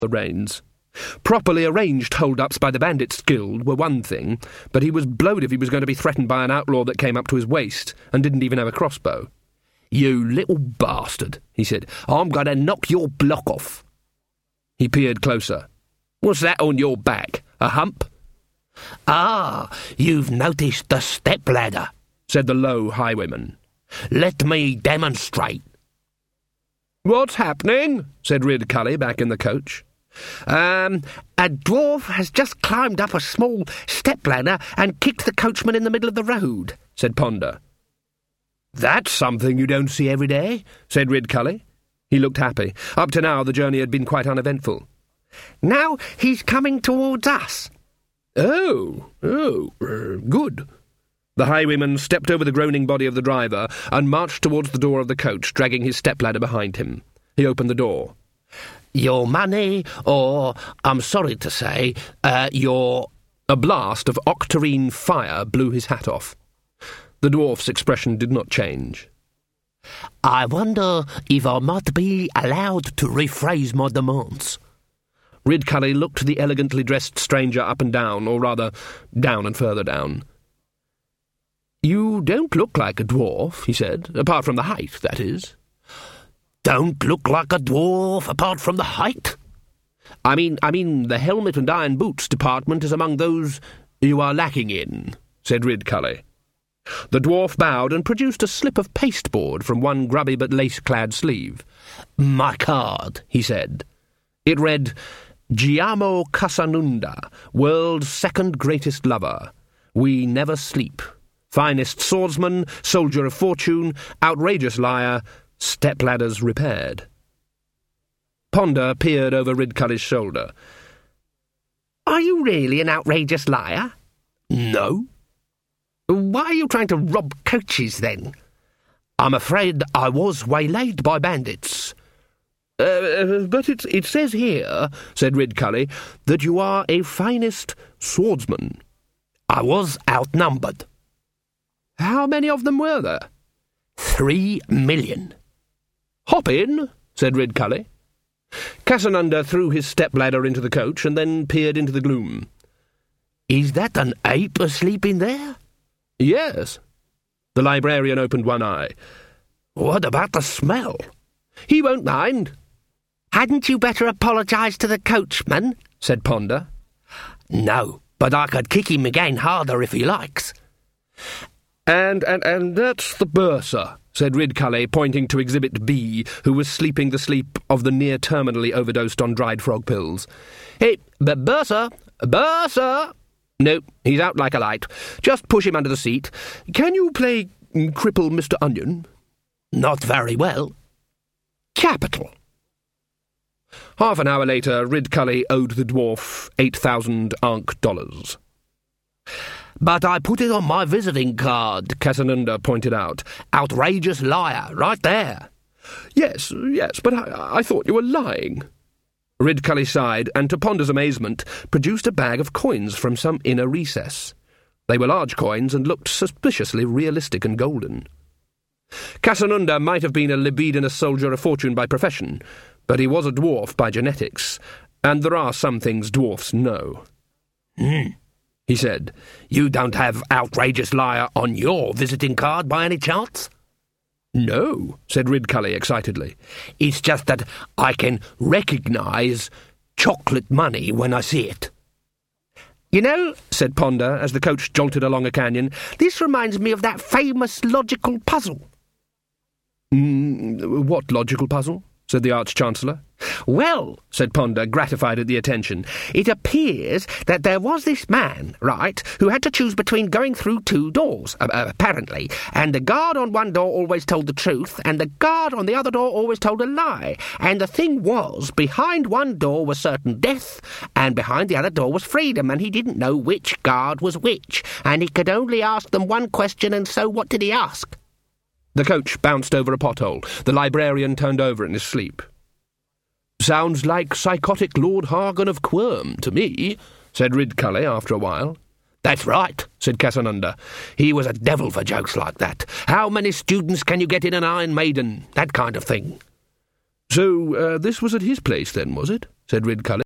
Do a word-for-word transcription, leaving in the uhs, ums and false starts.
the reins. Properly arranged hold-ups by the Bandits' Guild were one thing, but he was blowed if he was going to be threatened by an outlaw that came up to his waist and didn't even have a crossbow. "You little bastard," he said. "I'm going to knock your block off." He peered closer. "What's that on your back? A hump?" "Ah, you've noticed the step-ladder," said the low highwayman. "Let me demonstrate." "What's happening?" said Ridcully back in the coach. Um, a dwarf has just climbed up a small step-ladder and kicked the coachman in the middle of the road," said Ponder. "That's something you don't see every day," said Ridcully. He looked happy. Up to now the journey had been quite uneventful. "Now he's coming towards us." "Oh, oh, uh, good." The highwayman stepped over the groaning body of the driver and marched towards the door of the coach, dragging his step-ladder behind him. He opened the door. "Your money, or, I'm sorry to say, uh, your—" A blast of octarine fire blew his hat off. The dwarf's expression did not change. "I wonder if I might be allowed to rephrase my demands." Ridcully looked the elegantly dressed stranger up and down, or rather, down and further down. "You don't look like a dwarf," he said, "apart from the height, that is." "Don't look like a dwarf apart from the height?" I mean, I mean, the helmet and iron boots department is among those you are lacking in," said Ridcully. The dwarf bowed and produced a slip of pasteboard from one grubby but lace-clad sleeve. "My card," he said. It read, "Giamo Casanunda, world's second greatest lover. We never sleep. Finest swordsman, soldier of fortune, outrageous liar, step-ladders repaired." Ponder peered over Ridcully's shoulder. "Are you really an outrageous liar?" "No." "Why are you trying to rob coaches, then?" "I'm afraid I was waylaid by bandits." Uh, but it, it says here," said Ridcully, "that you are a finest swordsman." "I was outnumbered." "How many of them were there?" Three million." "Hop in," said Ridcully. Casanunda threw his step-ladder into the coach and then peered into the gloom. "Is that an ape asleep in there?" "Yes." The librarian opened one eye. "What about the smell?" "He won't mind." "Hadn't you better apologise to the coachman?" said Ponder. "No, but I could kick him again harder if he likes." And, and, and that's the bursar," said Ridcully, pointing to Exhibit B, who was sleeping the sleep of the near-terminally overdosed on dried frog pills. "Hey, but bursar! Bursar!" "No, he's out like a light. Just push him under the seat. Can you play Cripple Mister Onion?" "Not very well." "Capital." Half an hour later, Ridcully owed the dwarf eight thousand Ankh dollars. "But I put it on my visiting card," Casanunda pointed out. "Outrageous liar, right there." "Yes, yes, but I, I thought you were lying." Ridcully sighed, and to Ponder's amazement, produced a bag of coins from some inner recess. They were large coins and looked suspiciously realistic and golden. Casanunda might have been a libidinous soldier of fortune by profession, but he was a dwarf by genetics, and there are some things dwarfs know. "Hmm," he said. "You don't have outrageous liar on your visiting card by any chance?" "No," said Ridcully excitedly. "It's just that I can recognise chocolate money when I see it." "You know," said Ponder, as the coach jolted along a canyon, "this reminds me of that famous logical puzzle." Mm, what logical puzzle?" said the Arch-Chancellor. "Well," said Ponder, gratified at the attention, "it appears that there was this man, right, who had to choose between going through two doors, uh, apparently, and the guard on one door always told the truth, and the guard on the other door always told a lie. And the thing was, behind one door was certain death, and behind the other door was freedom, and he didn't know which guard was which, and he could only ask them one question, and so what did he ask?" The coach bounced over a pothole. The librarian turned over in his sleep. "Sounds like psychotic Lord Hargan of Quirm to me," said Ridcully after a while. "That's right," said Casanunda. "He was a devil for jokes like that. How many students can you get in an Iron Maiden? That kind of thing." "So uh, this was at his place, then, was it?" said Ridcully.